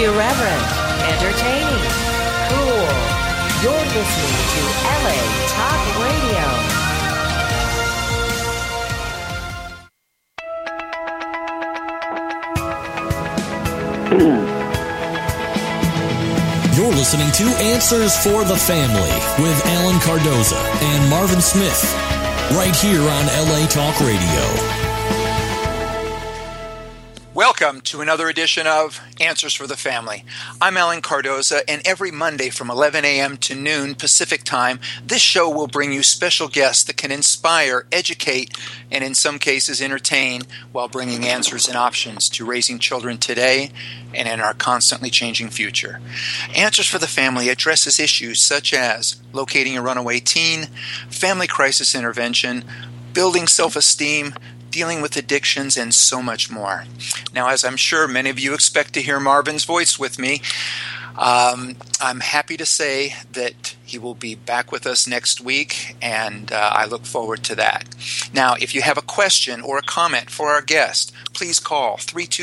Irreverent, entertaining, cool. You're listening to LA Talk Radio. You're listening to Answers for the Family with Alan Cardoza and Marvin Smith, right here on LA Talk Radio. Welcome to another edition of Answers for the Family. I'm Alan Cardoza, and every Monday from 11 a.m. to noon Pacific Time, this show will bring you special guests that can inspire, educate, and in some cases entertain while bringing answers and options to raising children today and in our constantly changing future. Answers for the Family addresses issues such as locating a runaway teen, family crisis intervention, building self-esteem, dealing with addictions, and so much more. Now, as I'm sure many of you expect to hear Marvin's voice with me, I'm happy to say that he will be back with us next week, and I look forward to that. Now, if you have a question or a comment for our guest, please call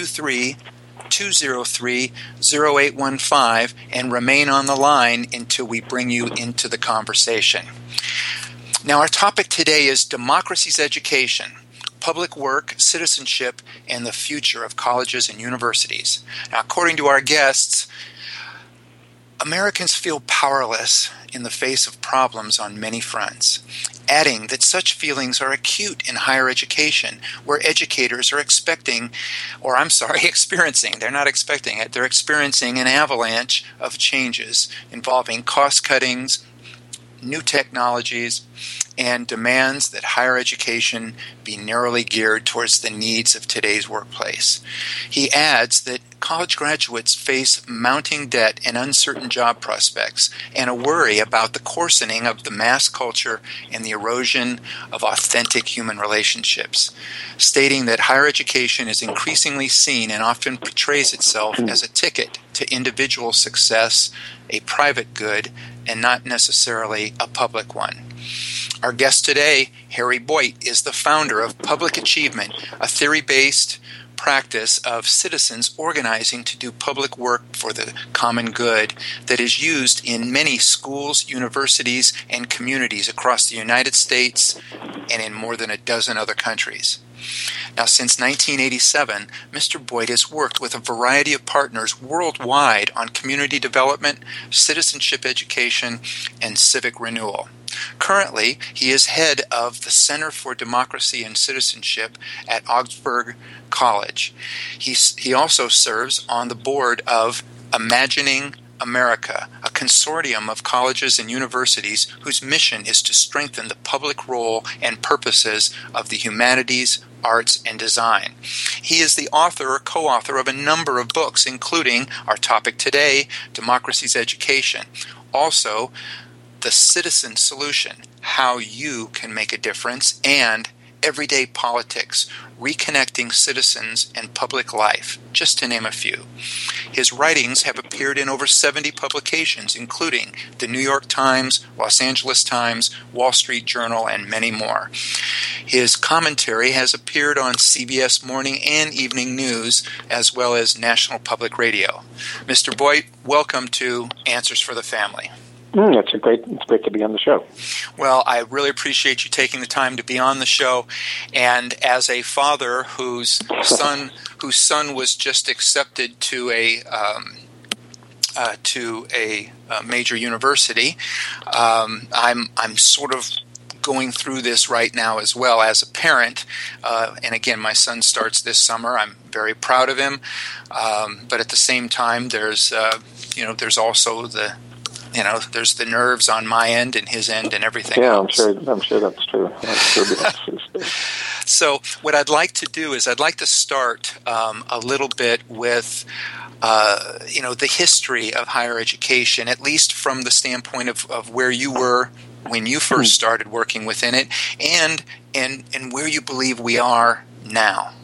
323-203-0815 and remain on the line until we bring you into the conversation. Now, our topic today is democracy's education, public work, citizenship, and the future of colleges and universities. Now, according to our guests, Americans feel powerless in the face of problems on many fronts, adding that such feelings are acute in higher education, where educators are experiencing, they're not expecting it, they're experiencing an avalanche of changes involving cost cuttings, new technologies, and demands that higher education be narrowly geared towards the needs of today's workplace. He adds that college graduates face mounting debt and uncertain job prospects, and a worry about the coarsening of the mass culture and the erosion of authentic human relationships, stating that higher education is increasingly seen and often portrays itself as a ticket to individual success, a private good, and not necessarily a public one. Our guest today, Harry Boyt, is the founder of Public Achievement, a theory-based practice of citizens organizing to do public work for the common good that is used in many schools, universities, and communities across the United States and in more than a dozen other countries. Now, since 1987, Mr. Boyt has worked with a variety of partners worldwide on community development, citizenship education, and civic renewal. Currently, he is head of the Center for Democracy and Citizenship at Augsburg College. He also serves on the board of Imagining America, a consortium of colleges and universities whose mission is to strengthen the public role and purposes of the humanities, arts, and design. He is the author or co-author of a number of books, including our topic today, Democracy's Education. Also, The Citizen Solution, How You Can Make a Difference, and Everyday Politics, Reconnecting Citizens and Public Life, just to name a few. His writings have appeared in over 70 publications, including the New York Times, Los Angeles Times, Wall Street Journal, and many more. His commentary has appeared on CBS Morning and Evening News, as well as National Public Radio. Mr. Boyt, welcome to Answers for the Family. It's great to be on the show. Well, I really appreciate you taking the time to be on the show. And as a father whose son was just accepted to a major university, I'm sort of going through this right now as well as a parent. And again, my son starts this summer. I'm very proud of him. But at the same time, there's also there's the nerves on my end and his end and everything else. I'm sure that's true. So what I'd like to do is I'd like to start a little bit with the history of higher education, at least from the standpoint of where you were when you first started working within it, and where you believe we are now.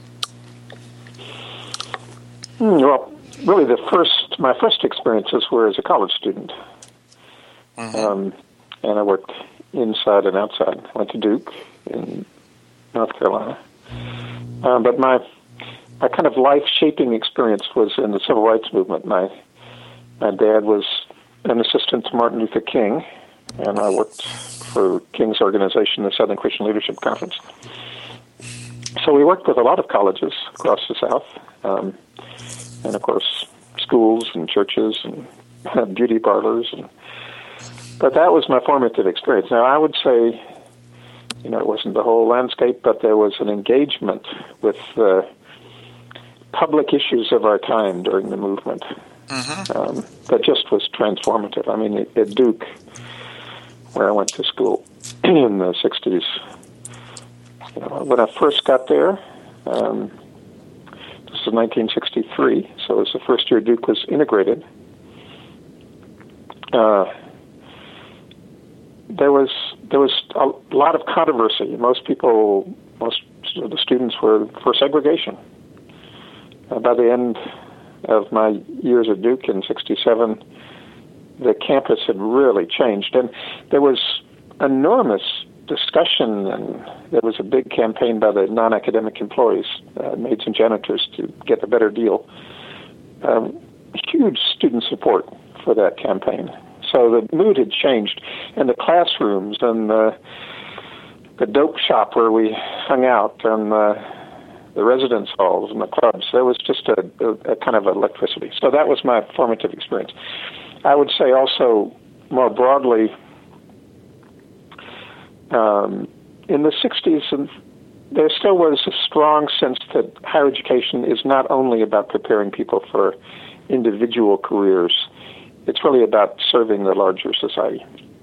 Well, really, my first experiences were as a college student. And I worked inside and outside. I went to Duke in North Carolina. But my kind of life-shaping experience was in the civil rights movement. My My dad was an assistant to Martin Luther King, and I worked for King's organization, the Southern Christian Leadership Conference. So we worked with a lot of colleges across the South, and of course schools and churches and beauty parlors. But that was my formative experience. Now, I would say, it wasn't the whole landscape, but there was an engagement with public issues of our time during the movement that just was transformative. I mean, at Duke, where I went to school in the 60s, when I first got there, this is 1963, so it was the first year Duke was integrated. There was a lot of controversy. Most of the students were for segregation. By the end of my years at Duke in 67, the campus had really changed, and there was enormous discussion, and there was a big campaign by the non-academic employees, maids and janitors, to get a better deal. Huge student support for that campaign. So the mood had changed, and the classrooms and the dope shop where we hung out and the residence halls and the clubs, there was just a kind of electricity. So that was my formative experience. I would say also more broadly, in the 60s, there still was a strong sense that higher education is not only about preparing people for individual careers. It's really about serving the larger society.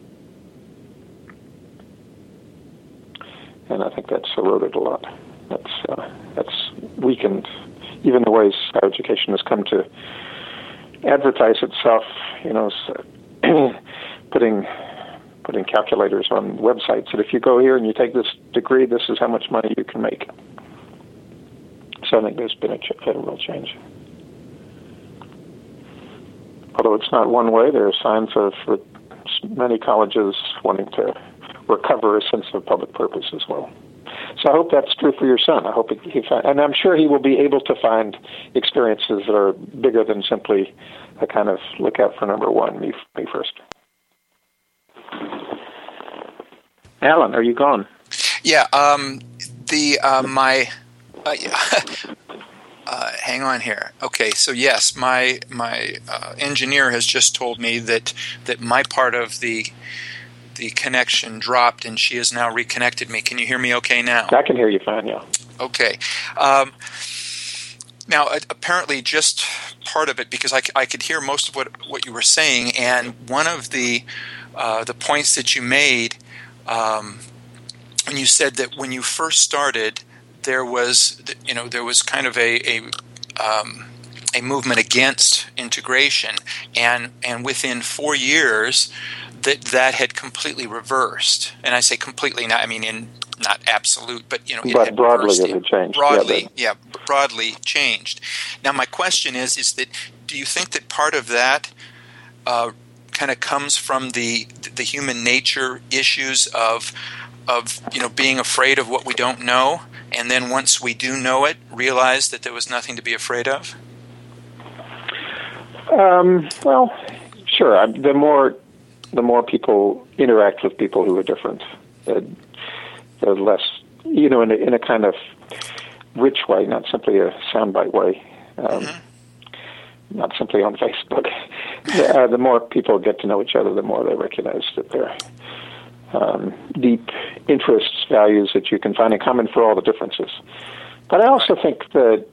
And I think that's eroded a lot. That's weakened even the ways higher education has come to advertise itself, putting calculators on websites that if you go here and you take this degree, this is how much money you can make. So I think there's been a real change. Although it's not one way, there are signs of many colleges wanting to recover a sense of public purpose as well. So I hope that's true for your son. I hope and I'm sure he will be able to find experiences that are bigger than simply a kind of look out for number one, me first. Alan, are you gone? Yeah. Hang on here. Okay, so yes, my engineer has just told me that my part of the connection dropped, and she has now reconnected me. Can you hear me okay now? I can hear you fine, yeah. Okay. Now, apparently just part of it, because I could hear most of what you were saying, and one of the points that you made when you said that when you first started, there was kind of a movement against integration, and within 4 years that had completely reversed. And I say completely, not not absolute, but but had broadly it had changed. Broadly changed. Now my question is that do you think that part of that kind of comes from the human nature issues of being afraid of what we don't know, and then once we do know it, realize that there was nothing to be afraid of? Well, sure. The more people interact with people who are different, the less, in a kind of rich way, not simply a soundbite way, not simply on Facebook. The more people get to know each other, the more they recognize that there are deep interests, values that you can find in common for all the differences. But I also think that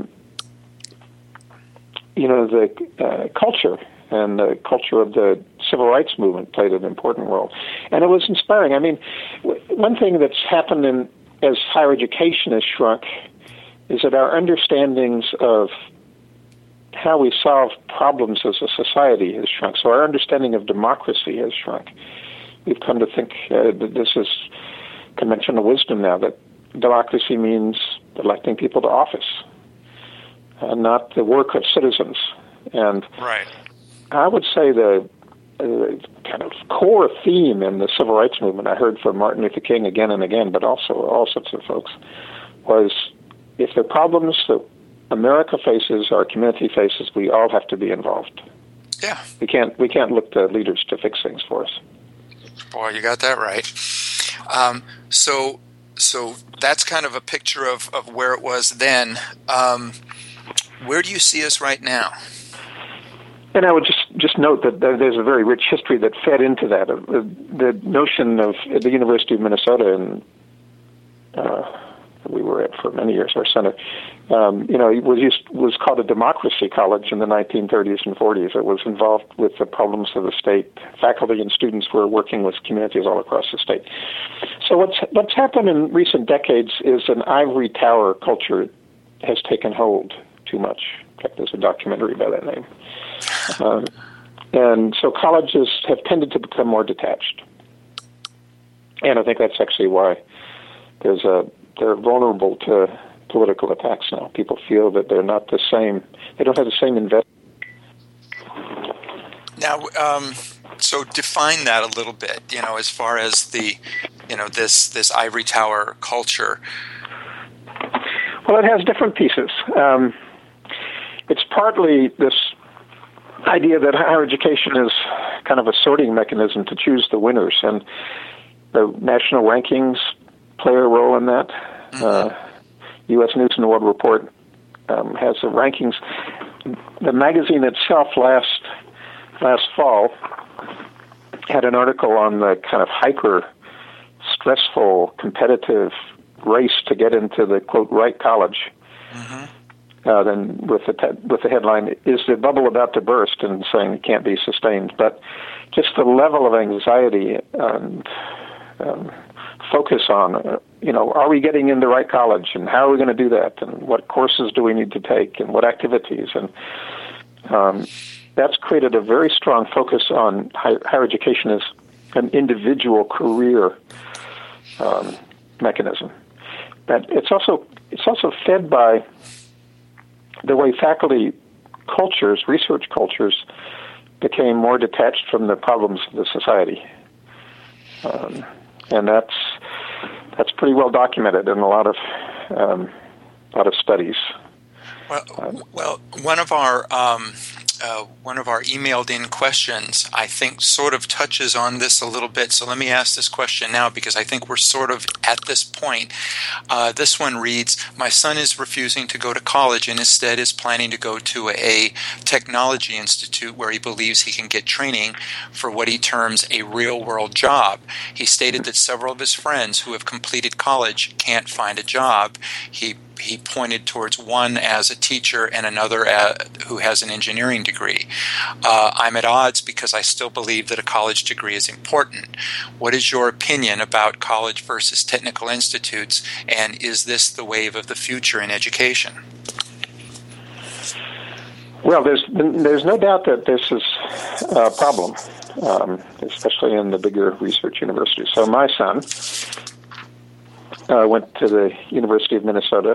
the culture and the culture of the civil rights movement played an important role. And it was inspiring. I mean, one thing that's happened as higher education has shrunk is that our understandings of how we solve problems as a society has shrunk. So our understanding of democracy has shrunk. We've come to think that this is conventional wisdom now, that democracy means electing people to office, not the work of citizens. And right. I would say the kind of core theme in the civil rights movement, I heard from Martin Luther King again and again, but also all sorts of folks, was if the problems that America faces, our community faces, we all have to be involved. Yeah. We can't look to leaders to fix things for us. Boy, you got that right. So that's kind of a picture of where it was then. Where do you see us right now? And I would just note that there's a very rich history that fed into that. The notion of at the University of Minnesota, and we were at for many years, our center, it was called a democracy college in the 1930s and 40s. It was involved with the problems of the state. Faculty and students were working with communities all across the state. So what's happened in recent decades is an ivory tower culture has taken hold too much. In fact, there's a documentary by that name. And so colleges have tended to become more detached. And I think that's actually why they're vulnerable to political attacks now. People feel that they're not the same. They don't have the same investment. Now, so define that a little bit, as far as the, this ivory tower culture. Well, it has different pieces. It's partly this idea that higher education is kind of a sorting mechanism to choose the winners, and the national rankings play a role in that. U.S. News and World Report has the rankings. The magazine itself last fall had an article on the kind of hyper stressful competitive race to get into the quote right college. Then with the headline, "Is the bubble about to burst?" and saying it can't be sustained. But just the level of anxiety and focus on, are we getting in the right college, and how are we going to do that, and what courses do we need to take, and what activities, and that's created a very strong focus on higher education as an individual career mechanism. But it's also fed by the way faculty cultures, research cultures, became more detached from the problems of the society, and that's pretty well documented in a lot of studies. Well, one of our emailed in questions, I think, sort of touches on this a little bit. So let me ask this question now, because I think we're sort of at this point. This one reads, "My son is refusing to go to college and instead is planning to go to a technology institute where he believes he can get training for what he terms a real-world job. He stated that several of his friends who have completed college can't find a job. He pointed towards one as a teacher and another who has an engineering degree. I'm at odds because I still believe that a college degree is important. What is your opinion about college versus technical institutes, and is this the wave of the future in education?" Well, there's no doubt that this is a problem, especially in the bigger research universities. So my son went to the University of Minnesota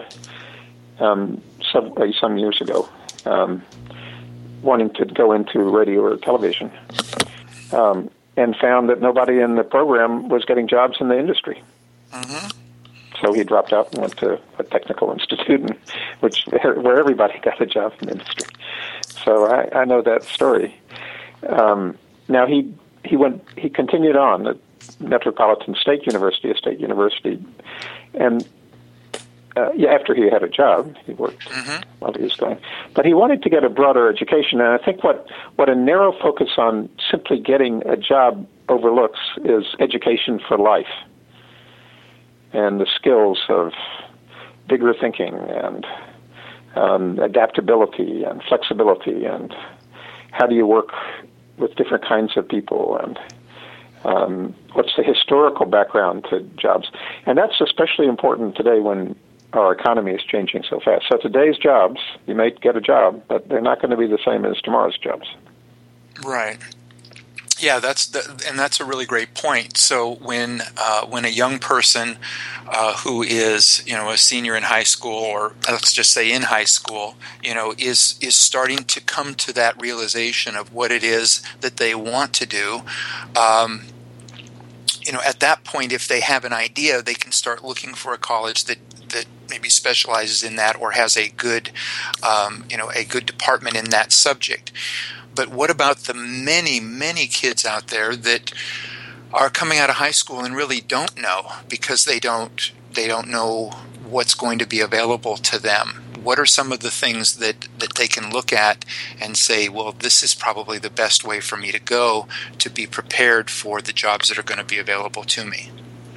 some years ago, wanting to go into radio or television, and found that nobody in the program was getting jobs in the industry. So he dropped out and went to a technical institute, where everybody got a job in the industry. So I know that story. Now he continued on at Metropolitan State University, a state university, and after he had a job, he worked while he was going. But he wanted to get a broader education, and I think what a narrow focus on simply getting a job overlooks is education for life, and the skills of bigger thinking and adaptability and flexibility, and how do you work with different kinds of people, and what's the historical background to jobs. And that's especially important today when our economy is changing so fast. So today's jobs, you may get a job, but they're not going to be the same as tomorrow's jobs. Right. Yeah, that's a really great point. So when a young person who is a senior in high school, or let's just say in high school, is starting to come to that realization of what it is that they want to do, at that point, if they have an idea, they can start looking for a college that maybe specializes in that or has a good department in that subject. But what about the many, many kids out there that are coming out of high school and really don't know because they don't know what's going to be available to them? What are some of the things that they can look at and say, well, this is probably the best way for me to go to be prepared for the jobs that are going to be available to me?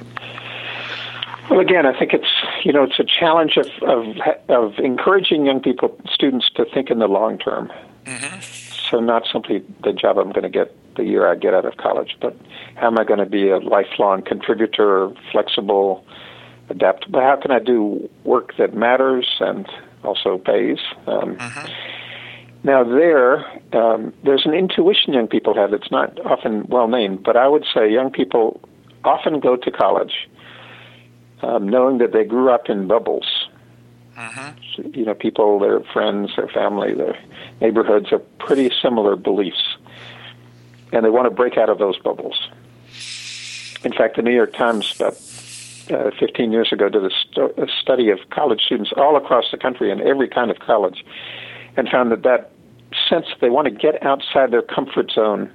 Well, again, I think it's a challenge of encouraging young people, students, to think in the long term. Mm-hmm. So not simply the job I'm going to get the year I get out of college, but how am I going to be a lifelong contributor, flexible, adaptable? How can I do work that matters and also pays? Now there's an intuition young people have that's not often well named, but I would say young people often go to college knowing that they grew up in bubbles. So, people, their friends, their family, their neighborhoods are pretty similar beliefs, and they want to break out of those bubbles. In fact, the New York Times about 15 years ago did a study of college students all across the country in every kind of college, and found that sense they want to get outside their comfort zone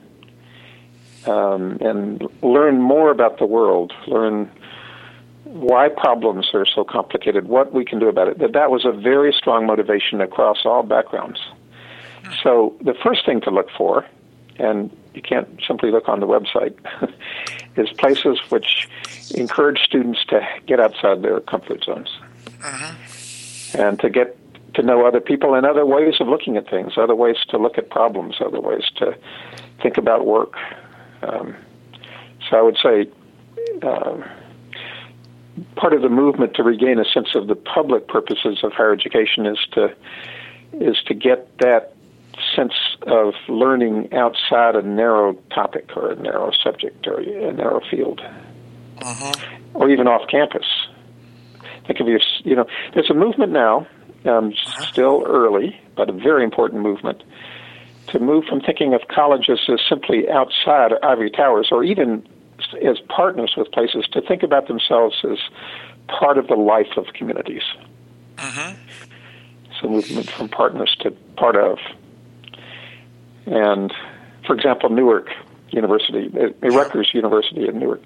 and learn more about the world, learn why problems are so complicated, what we can do about it. That was a very strong motivation across all backgrounds. So the first thing to look for, and you can't simply look on the website, is places which encourage students to get outside their comfort zones and to get to know other people and other ways of looking at things, other ways to look at problems, other ways to think about work. So I would say part of the movement to regain a sense of the public purposes of higher education is to get that sense of learning outside a narrow topic or a narrow subject or a narrow field, or even off campus. Think of there's a movement now, still early, but a very important movement, to move from thinking of colleges as simply outside ivory towers or even as partners with places, to think about themselves as part of the life of communities. So movement from partners to part of. And, for example, Newark University, Rutgers University in Newark,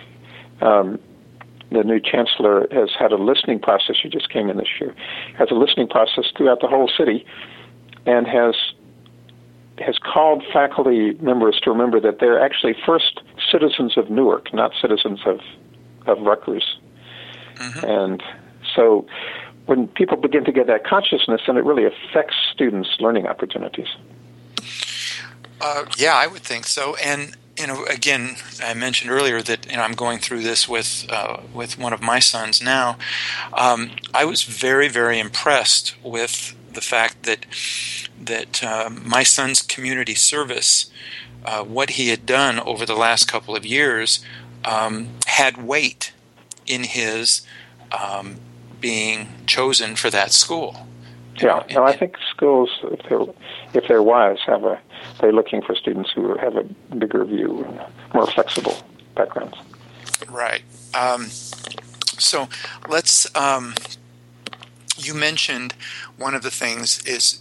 the new chancellor has had a listening process. She just came in this year. Has a listening process throughout the whole city, and has called faculty members to remember that they're actually first citizens of Newark, not citizens of Rutgers. And so when people begin to get that consciousness, then it really affects students' learning opportunities. Yeah, I would think so. And again, I mentioned earlier that I'm going through this with one of my sons now. I was very, very impressed with the fact that my son's community service, what he had done over the last couple of years, had weight in his being chosen for that school. Yeah, I think schools, if they're wise, they're looking for students who have a bigger view and more flexible backgrounds. Right. So let's. You mentioned one of the things is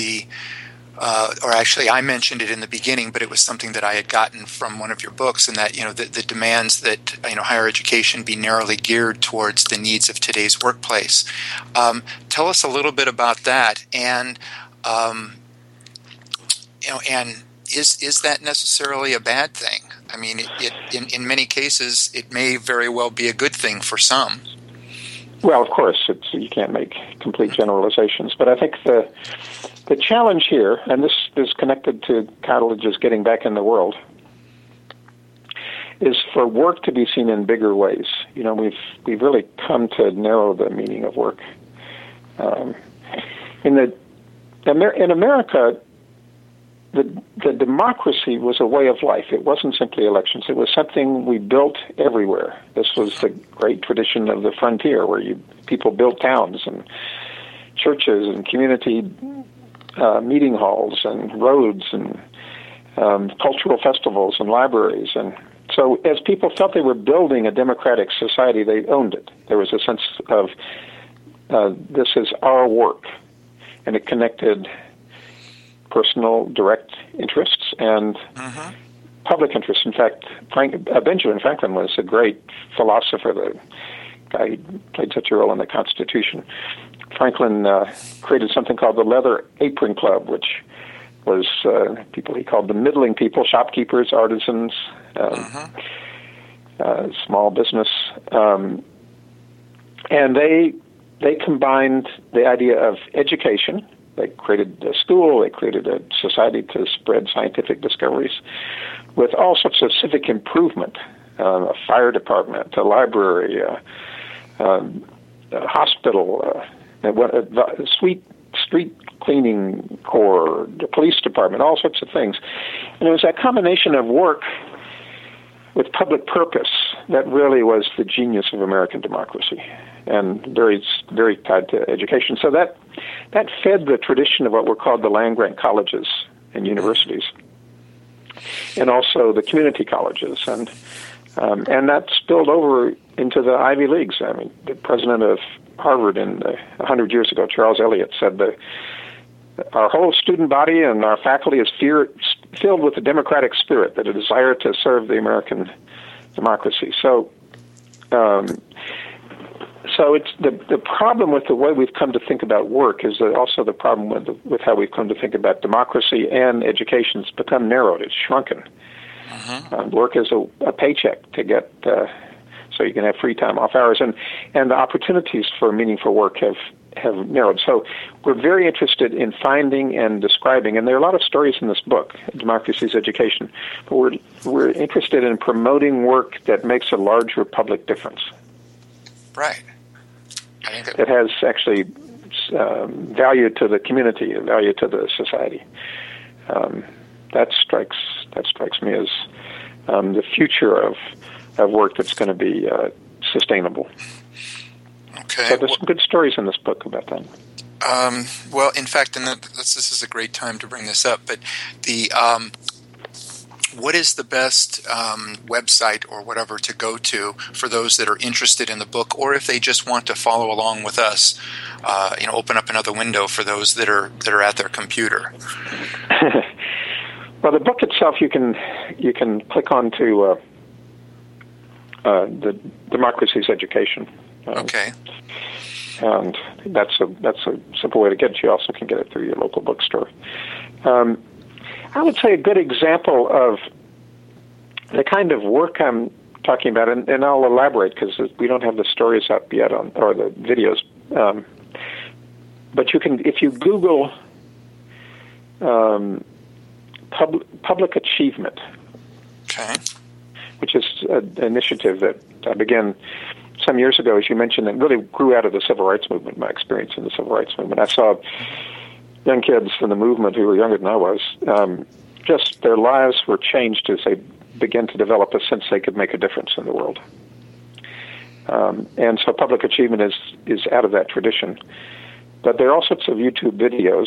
or actually I mentioned it in the beginning, but it was something that I had gotten from one of your books, and that the demands that higher education be narrowly geared towards the needs of today's workplace. Tell us a little bit about that, and and is that necessarily a bad thing? I mean, in many cases, it may very well be a good thing for some. Well, of course, you can't make complete generalizations, but I think the challenge here, and this is connected to colleges getting back in the world, is for work to be seen in bigger ways. We've really come to narrow the meaning of work. In America, the democracy was a way of life. It wasn't simply elections. It was something we built everywhere. This was the great tradition of the frontier, where people built towns and churches and community meeting halls and roads and cultural festivals and libraries. And so as people felt they were building a democratic society, they owned it. There was a sense of this is our work, and it connected personal, direct interests and public interests. In fact, Benjamin Franklin was a great philosopher, the guy who played such a role in the Constitution. Franklin created something called the Leather Apron Club, which was people he called the middling people, shopkeepers, artisans, small business. And they combined the idea of education. They created a school, they created a society to spread scientific discoveries, with all sorts of civic improvement, a fire department, a library, a hospital, a street cleaning corps, the police department, all sorts of things. And it was that combination of work with public purpose that really was the genius of American democracy, and very, very tied to education. So that fed the tradition of what were called the land-grant colleges and universities, and also the community colleges, and that spilled over into the Ivy Leagues. I mean, the president of Harvard 100 years ago, Charles Eliot, said that our whole student body and our faculty is filled with a democratic spirit, that a desire to serve the American democracy. So it's the problem with the way we've come to think about work is also the problem with how we've come to think about democracy and education. It's become narrowed. It's shrunken. Work is a paycheck to get so you can have free time off hours, and the opportunities for meaningful work have narrowed. So we're very interested in finding and describing, and there are a lot of stories in this book, Democracy's Education, but we're interested in promoting work that makes a larger public difference. Right. That has actually value to the community, value to the society. That strikes me as the future of work that's going to be sustainable. Okay. So there's some good stories in this book about that. Well, in fact, and this is a great time to bring this up, but what is the best website or whatever to go to for those that are interested in the book, or if they just want to follow along with us, open up another window for those that are at their computer? Well, the book itself, you can click on to the Democracy's Education. Okay. And that's a simple way to get it. You also can get it through your local bookstore. I would say a good example of the kind of work I'm talking about, and I'll elaborate because we don't have the stories up yet or the videos. But you can, if you Google public achievement, okay, which is an initiative that began some years ago, as you mentioned, and really grew out of the civil rights movement, my experience in the civil rights movement. I saw young kids in the movement who were younger than I was, just their lives were changed as they began to develop a sense they could make a difference in the world. And so public achievement is out of that tradition. But there are all sorts of YouTube videos,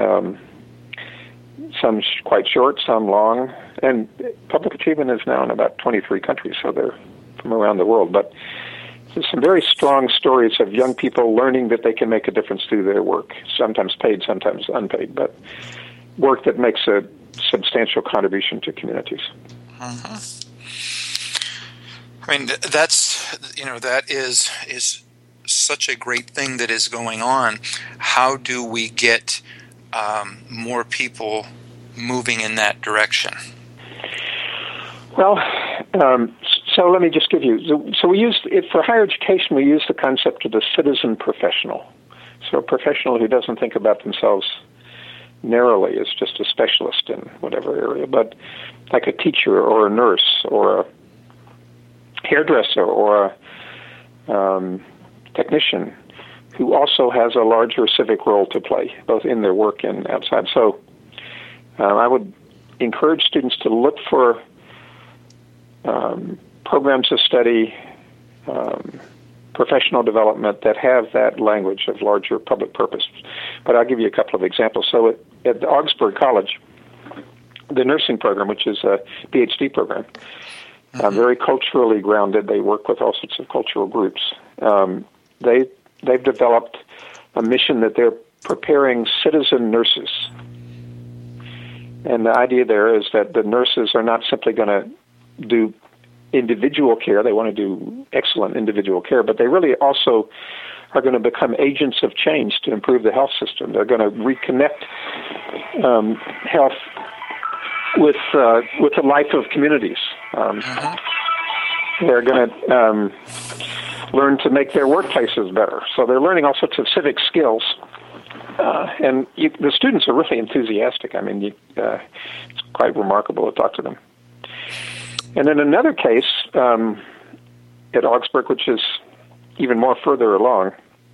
some quite short, some long, and public achievement is now in about 23 countries, so they're from around the world. But there's some very strong stories of young people learning that they can make a difference through their work, sometimes paid, sometimes unpaid, but work that makes a substantial contribution to communities. I mean, that is such a great thing that is going on. How do we get more people moving in that direction? Well, so let me just give you. So we used it for higher education. We use the concept of the citizen professional. So a professional who doesn't think about themselves narrowly as just a specialist in whatever area, but like a teacher or a nurse or a hairdresser or a technician who also has a larger civic role to play, both in their work and outside. So I would encourage students to look for programs of study, professional development that have that language of larger public purpose. But I'll give you a couple of examples. So at Augsburg College, the nursing program, which is a PhD program, very culturally grounded. They work with all sorts of cultural groups. They've developed a mission that they're preparing citizen nurses And the idea there is that the nurses are not simply going to do individual care. They want to do excellent individual care, but they really also are going to become agents of change to improve the health system. They're going to reconnect health with the life of communities. They're going to learn to make their workplaces better. So they're learning all sorts of civic skills. And the students are really enthusiastic. I mean, it's quite remarkable to talk to them. And in another case at Augsburg, which is even more further along,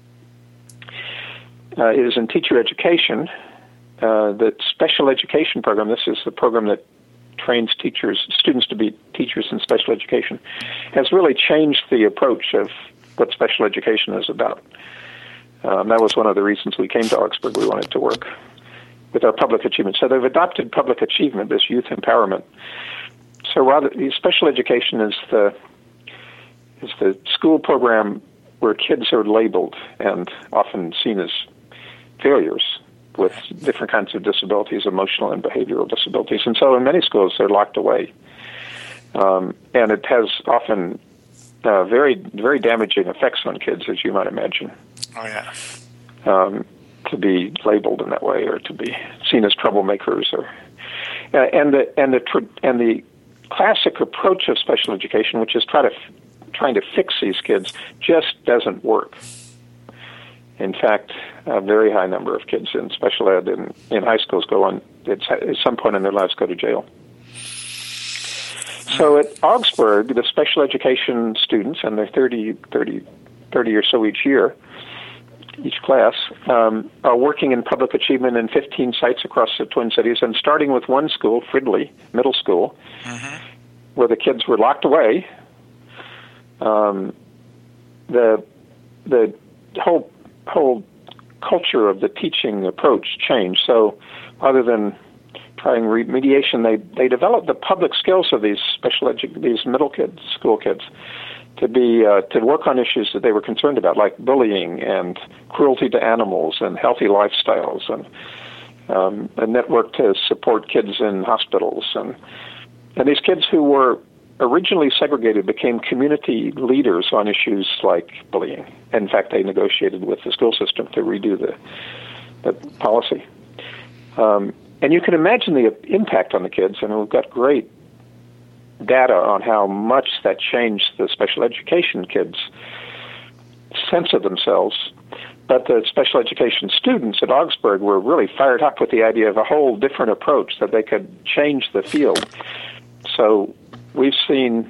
is in teacher education. The special education program, this is the program that trains students to be teachers in special education, has really changed the approach of what special education is about. That was one of the reasons we came to Augsburg. We wanted to work with our public achievement. So they've adopted public achievement, this youth empowerment. So rather, special education is the school program where kids are labeled and often seen as failures with different kinds of disabilities, emotional and behavioral disabilities. And so in many schools, they're locked away. And it has often very, very damaging effects on kids, as you might imagine. Oh, yeah. To be labeled in that way, or to be seen as troublemakers, or and the classic approach of special education, which is trying to fix these kids, just doesn't work. In fact, a very high number of kids in special ed in high schools at some point in their lives go to jail. So at Augsburg, the special education students, and they're 30 or so each year, each class, are working in public achievement in 15 sites across the Twin Cities, and starting with one school, Fridley Middle School, where the kids were locked away. The whole culture of the teaching approach changed. So rather than trying remediation, they developed the public skills of these these middle kids, school kids, to work on issues that they were concerned about, like bullying and cruelty to animals and healthy lifestyles, and a network to support kids in hospitals. And these kids who were originally segregated became community leaders on issues like bullying. In fact, they negotiated with the school system to redo the policy. And you can imagine the impact on the kids, and we've got great data on how much that changed the special education kids' sense of themselves. But the special education students at Augsburg were really fired up with the idea of a whole different approach, that they could change the field. So we just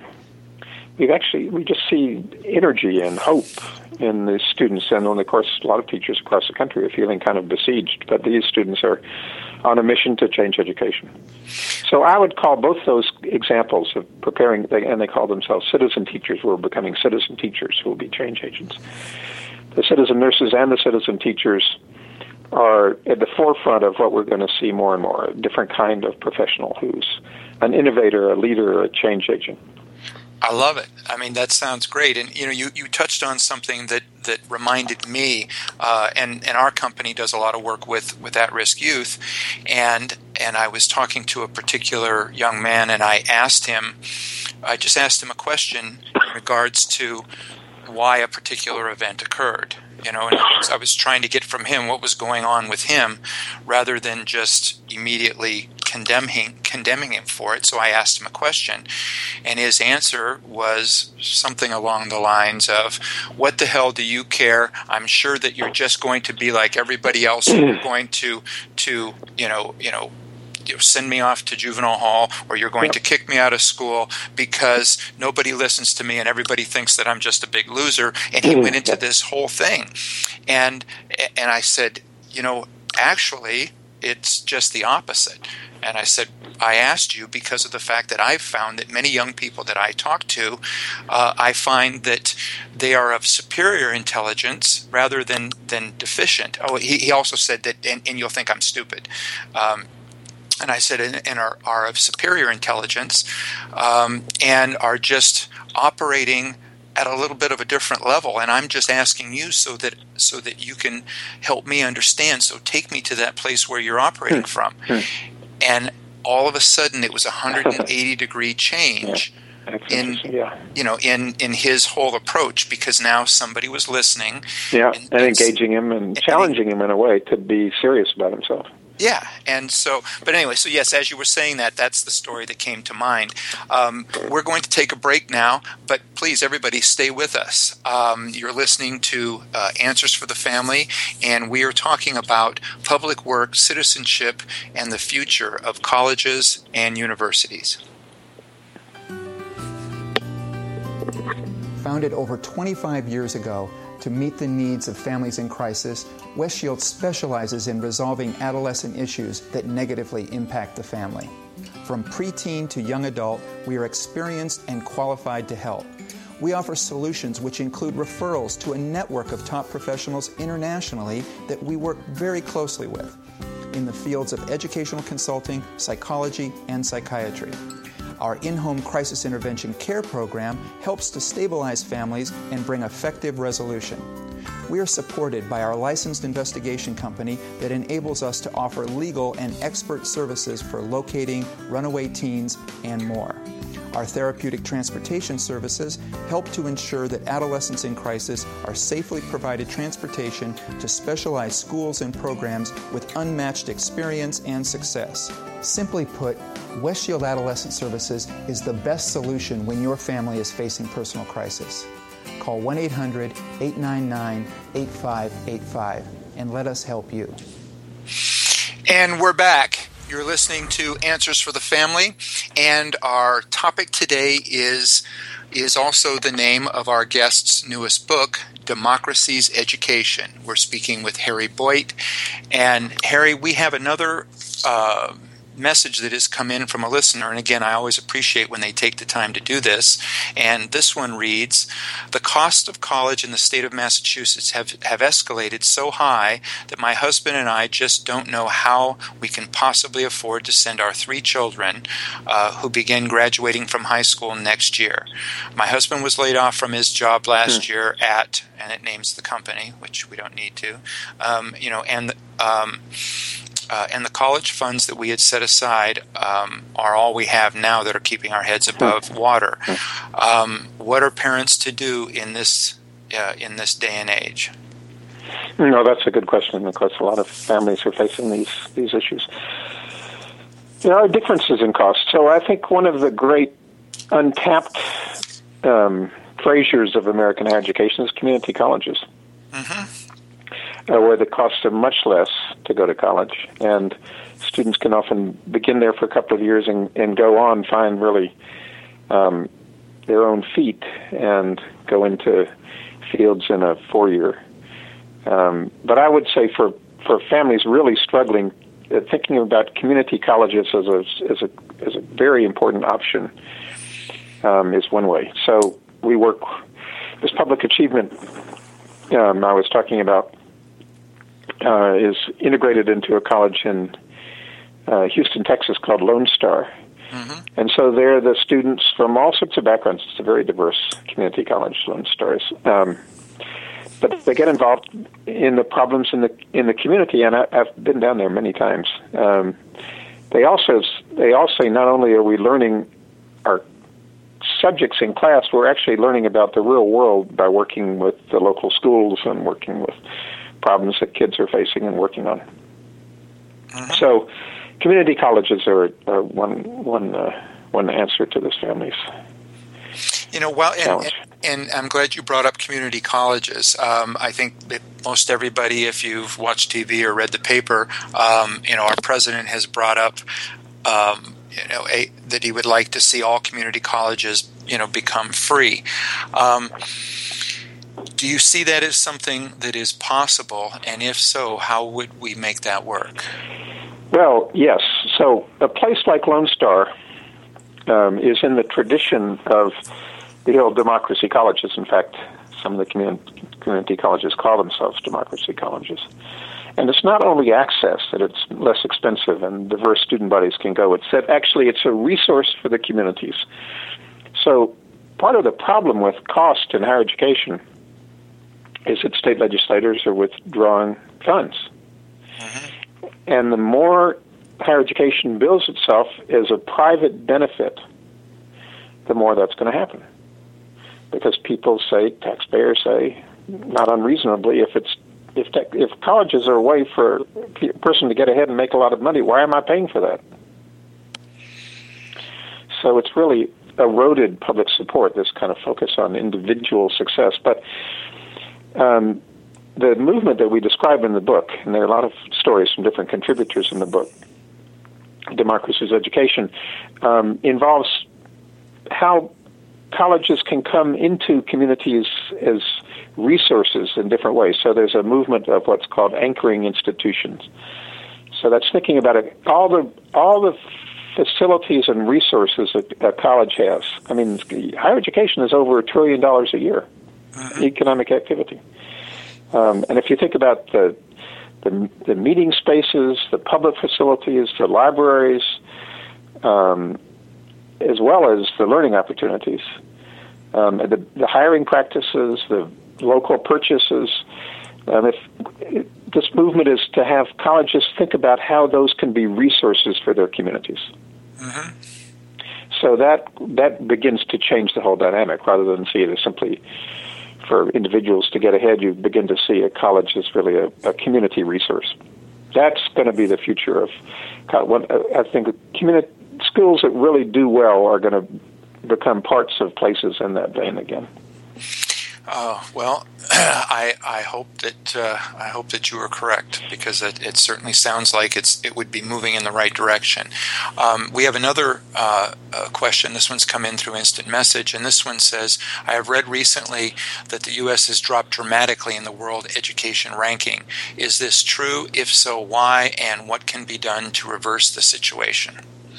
see energy and hope in the students. And of course, a lot of teachers across the country are feeling kind of besieged, but these students are on a mission to change education. So I would call both those examples of preparing, and they call themselves citizen teachers, who are becoming citizen teachers who will be change agents. The citizen nurses and the citizen teachers are at the forefront of what we're going to see more and more, a different kind of professional who's an innovator, a leader, a change agent. I love it. I mean, that sounds great. And, you touched on something that reminded me, and our company does a lot of work with at-risk youth. And I was talking to a particular young man, and I just asked him a question in regards to why a particular event occurred. And I was trying to get from him what was going on with him, rather than just immediately condemning him for it. So I asked him a question, and his answer was something along the lines of, "What the hell do you care? I'm sure that you're just going to be like everybody else. You're going to send me off to juvenile hall, or you're going to kick me out of school because nobody listens to me and everybody thinks that I'm just a big loser." And he went into this whole thing. And I said, actually, it's just the opposite. And I said, I asked you because of the fact that I've found that many young people that I talk to, I find that they are of superior intelligence rather than deficient. Oh, he also said that, and you'll think I'm stupid. And I said, and are of superior intelligence, and are just operating at a little bit of a different level. And I'm just asking you so that you can help me understand. So take me to that place where you're operating from. And all of a sudden it was a 180-degree change in his whole approach, because now somebody was listening. Yeah, and engaging him and challenging him in a way to be serious about himself. Yeah, and so, but anyway, so yes, as you were saying that, that's the story that came to mind. We're going to take a break now, but please, everybody, stay with us. You're listening to Answers for the Family, and we are talking about public work, citizenship, and the future of colleges and universities. Founded over 25 years ago to meet the needs of families in crisis, West Shield specializes in resolving adolescent issues that negatively impact the family. From preteen to young adult, we are experienced and qualified to help. We offer solutions which include referrals to a network of top professionals internationally that we work very closely with in the fields of educational consulting, psychology, and psychiatry. Our in-home crisis intervention care program helps to stabilize families and bring effective resolution. We are supported by our licensed investigation company that enables us to offer legal and expert services for locating runaway teens and more. Our therapeutic transportation services help to ensure that adolescents in crisis are safely provided transportation to specialized schools and programs with unmatched experience and success. Simply put, West Shield Adolescent Services is the best solution when your family is facing personal crisis. Call 1-800-899-8585 and let us help you. And we're back. You're listening to Answers for the Family, and our topic today is also the name of our guest's newest book, Democracy's Education. We're speaking with Harry Boyt. And Harry, we have another message that has come in from a listener, and again, I always appreciate when they take the time to do this, and this one reads, "The cost of college in the state of Massachusetts have escalated so high that my husband and I just don't know how we can possibly afford to send our 3 children who begin graduating from high school next year. My husband was laid off from his job last year at," and it names the company, which we don't need to, and the college funds that we had set aside are all we have now that are keeping our heads above water. What are parents to do in this day and age? No, that's a good question. Of course, a lot of families are facing these issues. There are differences in cost. So I think one of the great untapped treasures of American higher education is community colleges. Mm-hmm. Where the costs are much less to go to college, and students can often begin there for a couple of years and go on, find really their own feet, and go into fields in a 4-year. But I would say for families really struggling, thinking about community colleges as a very important option is one way. So we work this public achievement I was talking about. Is integrated into a college in Houston, Texas called Lone Star. Mm-hmm. And so there the students from all sorts of backgrounds. It's a very diverse community college, Lone Star is. But they get involved in the problems in the community, and I've been down there many times. They all say not only are we learning our subjects in class, we're actually learning about the real world by working with the local schools and working with problems that kids are facing and working on. Mm-hmm. So, community colleges are one answer to this family's challenge. And I'm glad you brought up community colleges. I think that most everybody, if you've watched TV or read the paper, our president has brought up, that he would like to see all community colleges, become free. Do you see that as something that is possible? And if so, how would we make that work? Well, yes. So a place like Lone Star is in the tradition of the old democracy colleges. In fact, some of the community colleges call themselves democracy colleges. And it's not only access, that it's less expensive and diverse student bodies can go. It's that actually it's a resource for the communities. So part of the problem with cost in higher education is that state legislators are withdrawing funds. Mm-hmm. And the more higher education bills itself as a private benefit, the more that's going to happen. Because people say, taxpayers say, not unreasonably, if colleges are a way for a person to get ahead and make a lot of money, why am I paying for that? So it's really eroded public support, this kind of focus on individual success. But the movement that we describe in the book, and there are a lot of stories from different contributors in the book, Democracy's Education, involves how colleges can come into communities as resources in different ways. So there's a movement of what's called anchoring institutions. So that's thinking about it, all the facilities and resources that a college has. I mean, higher education is over $1 trillion a year, economic activity. And if you think about the meeting spaces, the public facilities, the libraries, as well as the learning opportunities, the hiring practices, the local purchases. This movement is to have colleges think about how those can be resources for their communities. Mm-hmm. So that begins to change the whole dynamic. Rather than see it as simply for individuals to get ahead, you begin to see a college as really a community resource. That's going to be the future of. I think schools that really do well are going to become parts of places in that vein again. Well, I hope that you are correct, because it certainly sounds like it would be moving in the right direction. We have another question. This one's come in through instant message, and this one says, I have read recently that the U.S. has dropped dramatically in the world education ranking. Is this true? If so, why? And what can be done to reverse the situation?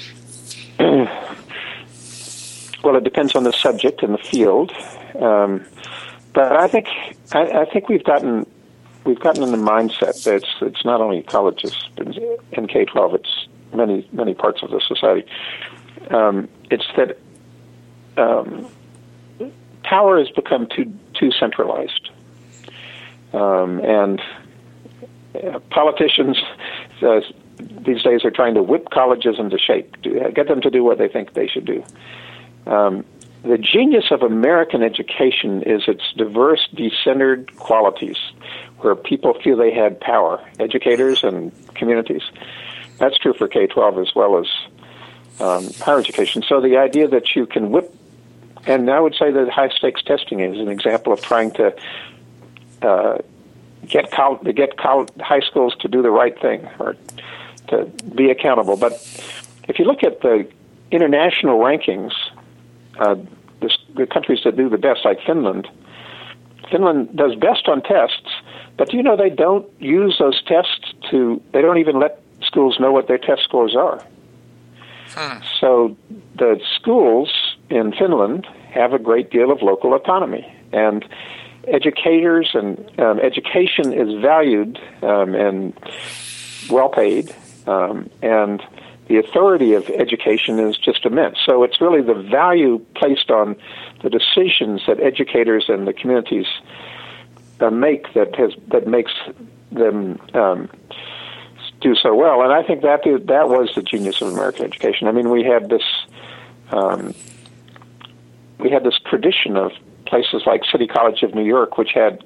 Well, it depends on the subject and the field. But I think we've gotten in the mindset that it's not only colleges in K-12, it's many parts of the society. It's that power has become too centralized, and politicians these days are trying to whip colleges into shape, get them to do what they think they should do. The genius of American education is its diverse, decentered qualities, where people feel they had power, educators and communities. That's true for K-12 as well as higher education. So the idea that you can whip, and I would say that high-stakes testing is an example of trying to get high schools to do the right thing or to be accountable. But if you look at the international rankings, the countries that do the best, like Finland does best on tests, but you know they don't use those tests they don't even let schools know what their test scores are. So the schools in Finland have a great deal of local autonomy, and educators and education is valued and well paid, and the authority of education is just immense. So it's really the value placed on the decisions that educators and the communities make that makes them do so well. And I think that was the genius of American education. I mean, we had this tradition of places like City College of New York, which had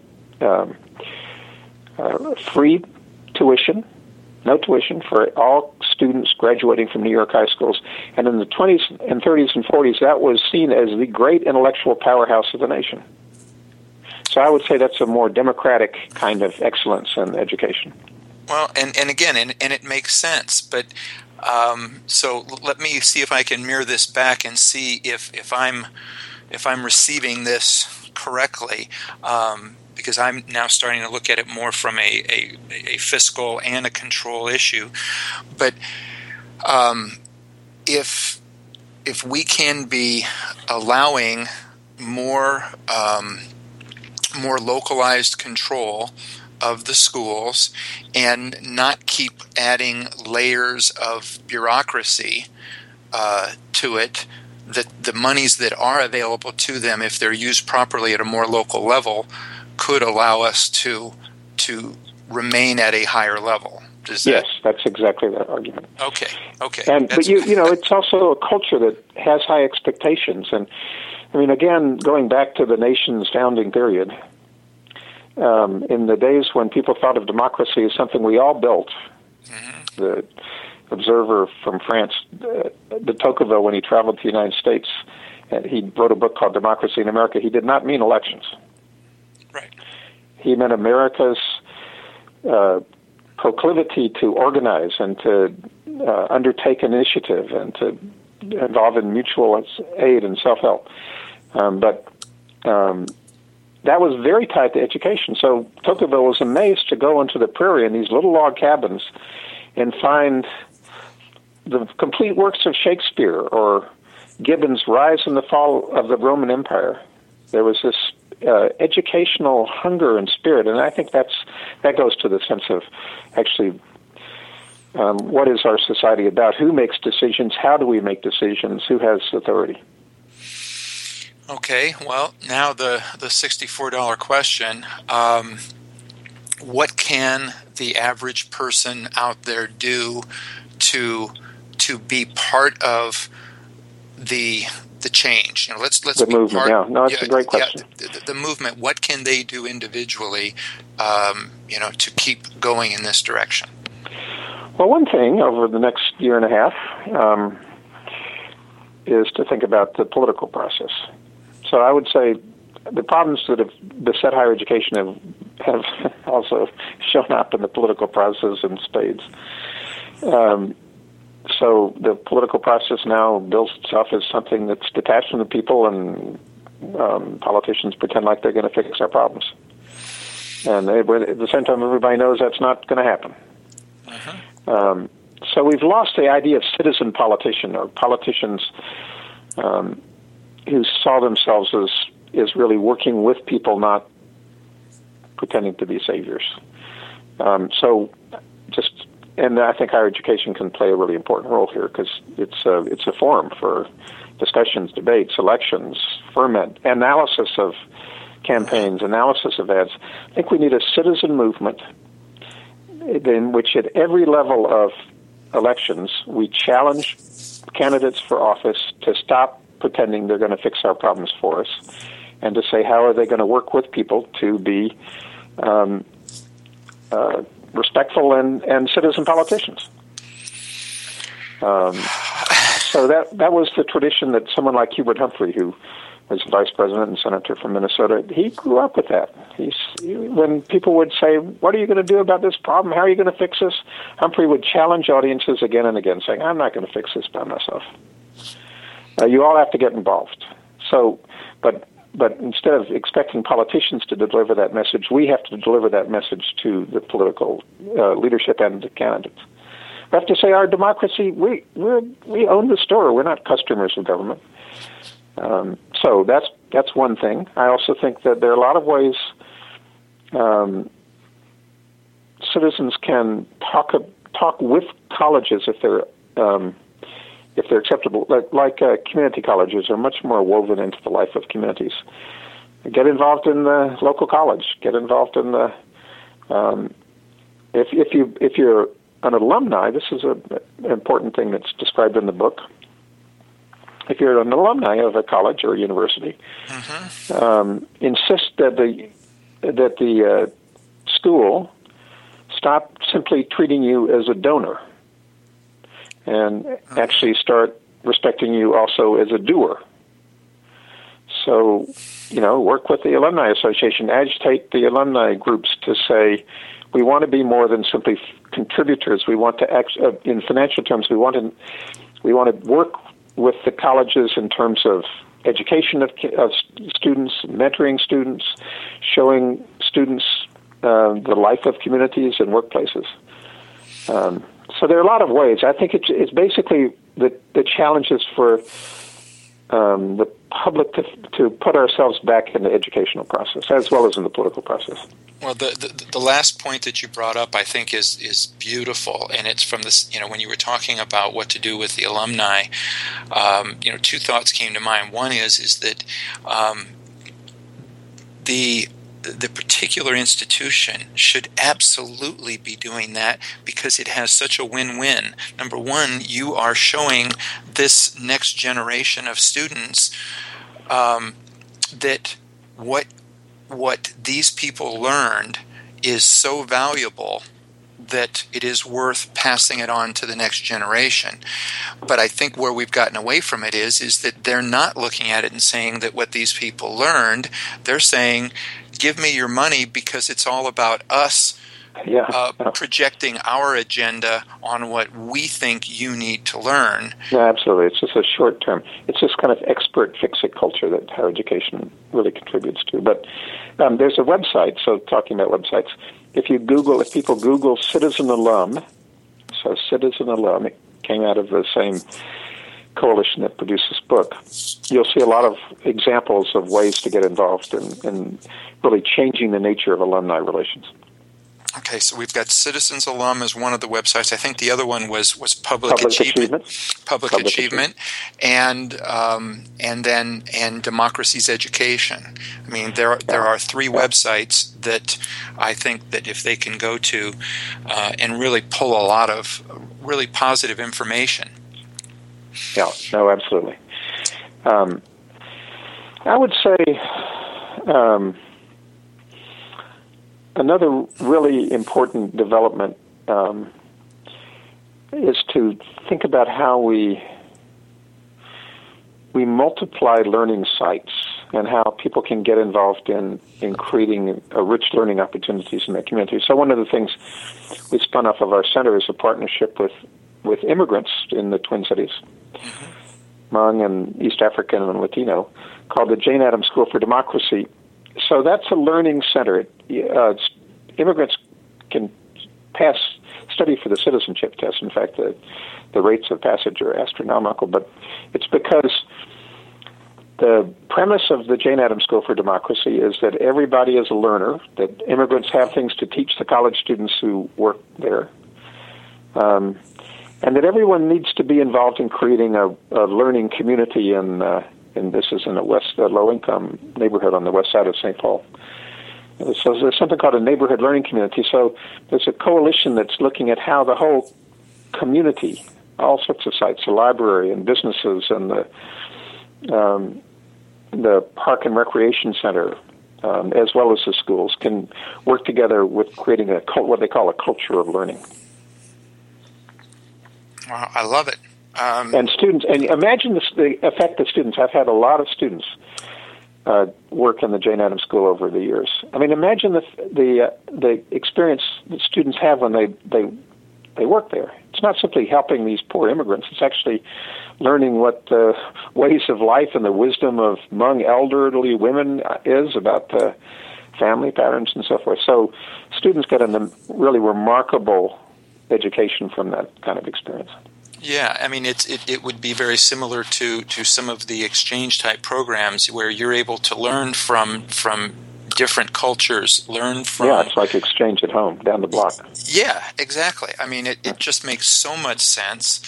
free tuition, no tuition for all students graduating from New York high schools. And in the 20s and 30s and 40s, that was seen as the great intellectual powerhouse of the nation. So I would say that's a more democratic kind of excellence in education. Well, and again, and it makes sense. But so let me see if I can mirror this back and see if I'm receiving this correctly. Because I'm now starting to look at it more from a fiscal and a control issue. But if we can be allowing more localized control of the schools and not keep adding layers of bureaucracy to it, that the monies that are available to them, if they're used properly at a more local level, could allow us to remain at a higher level. Yes, that's exactly that argument. Okay. But it's also a culture that has high expectations. And, I mean, again, going back to the nation's founding period, in the days when people thought of democracy as something we all built, the observer from France, de Tocqueville, when he traveled to the United States, he wrote a book called Democracy in America. He did not mean elections. Right. He meant America's proclivity to organize and to undertake initiative and to involve in mutual aid and self-help. But that was very tied to education. So Tocqueville was amazed to go into the prairie in these little log cabins and find the complete works of Shakespeare or Gibbon's Rise and the Fall of the Roman Empire. There was this educational hunger and spirit, and I think that goes to the sense of actually what is our society about? Who makes decisions? How do we make decisions? Who has authority? Okay, well, now the $64 question. What can the average person out there do to be part of the change? Let's the be movement. part. Yeah, no, it's a great question. The movement. What can they do individually, to keep going in this direction? Well, one thing over the next year and a half is to think about the political process. So I would say the problems that have beset higher education have also shown up in the political process in spades. So the political process now bills itself as something that's detached from the people, and politicians pretend like they're going to fix our problems. And at the same time, everybody knows that's not going to happen. Uh-huh. So we've lost the idea of citizen politician, or politicians who saw themselves as really working with people, not pretending to be saviors. And I think higher education can play a really important role here, because it's a forum for discussions, debates, elections, ferment, analysis of campaigns, analysis of ads. I think we need a citizen movement in which at every level of elections we challenge candidates for office to stop pretending they're going to fix our problems for us, and to say how are they going to work with people to be respectful and citizen politicians. So that was the tradition that someone like Hubert Humphrey, who was vice president and senator from Minnesota, he grew up with that. When people would say, what are you going to do about this problem? How are you going to fix this? Humphrey would challenge audiences again and again, saying, I'm not going to fix this by myself. You all have to get involved. So, but instead of expecting politicians to deliver that message, we have to deliver that message to the political leadership and the candidates. We have to say our democracy, we own the store. We're not customers of government. So that's one thing. I also think that there are a lot of ways citizens can talk with colleges if they're acceptable. Like community colleges are much more woven into the life of communities. Get involved in the local college. Get involved in the if you're an alumni. This is an important thing that's described in the book. If you're an alumni of a college or a university, insist that the school stop simply treating you as a donor, and actually start respecting you also as a doer. So, work with the Alumni Association, agitate the alumni groups to say, we want to be more than simply contributors. We want to act in financial terms. We want to work with the colleges in terms of education of students, mentoring students, showing students the life of communities and workplaces. So there are a lot of ways. I think it's basically the challenge is for the public to put ourselves back in the educational process as well as in the political process. Well, the last point that you brought up, I think, is beautiful, and it's from this. When you were talking about what to do with the alumni, two thoughts came to mind. One is that the the particular institution should absolutely be doing that, because it has such a win-win. Number one, you are showing this next generation of students that what these people learned is so valuable that it is worth passing it on to the next generation. But I think where we've gotten away from it is that they're not looking at it and saying that what these people learned, they're saying, give me your money because it's all about us projecting our agenda on what we think you need to learn. Yeah, absolutely. It's just a short term. It's this kind of expert fix-it culture that higher education really contributes to. But there's a website, so talking about websites, if people Google Citizen Alum, so Citizen Alum, it came out of the same coalition that produced this book, you'll see a lot of examples of ways to get involved in really changing the nature of alumni relations. Okay, so we've got Citizens Alum as one of the websites. I think the other one was Public Achievement. Public Achievement, and Democracy's Education. I mean, there are three websites that I think that if they can go to and really pull a lot of really positive information. Yeah, no, absolutely. I would say another really important development is to think about how we multiply learning sites and how people can get involved in creating rich learning opportunities in their community. So one of the things we spun off of our center is a partnership with immigrants in the Twin Cities, Hmong and East African and Latino, called the Jane Addams School for Democracy. So that's a learning center. Immigrants can study for the citizenship test. In fact, the rates of passage are astronomical, but it's because the premise of the Jane Addams School for Democracy is that everybody is a learner, that immigrants have things to teach the college students who work there, and that everyone needs to be involved in creating a learning community and this is in a low-income neighborhood on the west side of St. Paul. So there's something called a neighborhood learning community. So there's a coalition that's looking at how the whole community, all sorts of sites, the library and businesses and the park and recreation center, as well as the schools, can work together with creating what they call a culture of learning. Wow, I love it. And students, and imagine the effect that students. I've had a lot of students work in the Jane Addams School over the years. I mean, imagine the experience that students have when they work there. It's not simply helping these poor immigrants. It's actually learning what the ways of life and the wisdom of Hmong elderly women is about family patterns and so forth. So students get a really remarkable education from that kind of experience. Yeah, I mean, it would be very similar to some of the exchange type programs where you're able to learn from different cultures, learn from... Yeah, it's like exchange at home, down the block. Yeah, exactly. I mean, it just makes so much sense.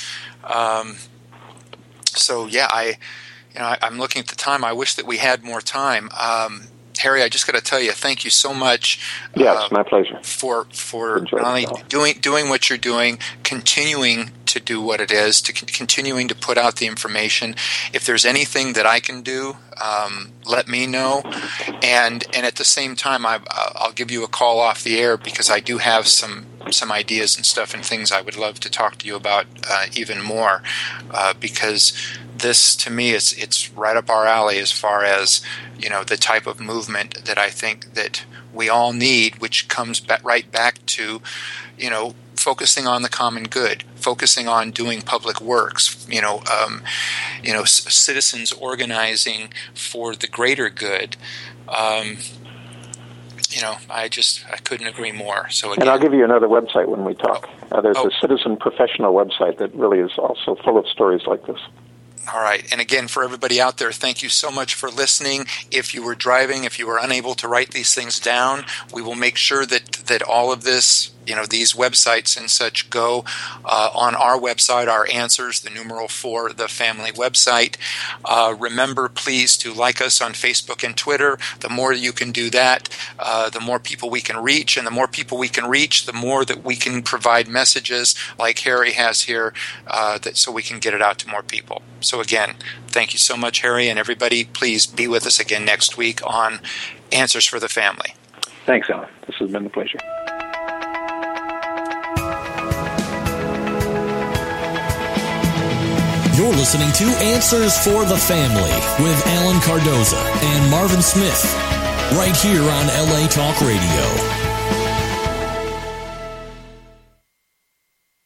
So yeah, I'm looking at the time. I wish that we had more time. Harry, I just got to tell you, thank you so much. Yes, my pleasure. For not only doing what you're doing, continuing to do what it is, continuing to put out the information. If there's anything that I can do, let me know. And at the same time, I'll give you a call off the air because I do have some ideas and stuff and things I would love to talk to you about even more. Because this, to me, it's right up our alley as far as the type of movement that I think that we all need, which comes right back to focusing on the common good, focusing on doing public works, citizens organizing for the greater good. I couldn't agree more. So again, and I'll give you another website when we talk. There's a citizen professional website that really is also full of stories like this. All right. And again, for everybody out there, thank you so much for listening. If you were driving, if you were unable to write these things down, we will make sure that all of this these websites and such, go on our website, our answers, the numeral 4, the family website. Remember, please, to like us on Facebook and Twitter. The more you can do that, the more people we can reach, and the more people we can reach, the more that we can provide messages like Harry has here, so we can get it out to more people. So again, thank you so much, Harry, and everybody, please be with us again next week on Answers for the Family. Thanks, Alan. This has been a pleasure. You're listening to Answers for the Family with Alan Cardoza and Marvin Smith, right here on LA Talk Radio.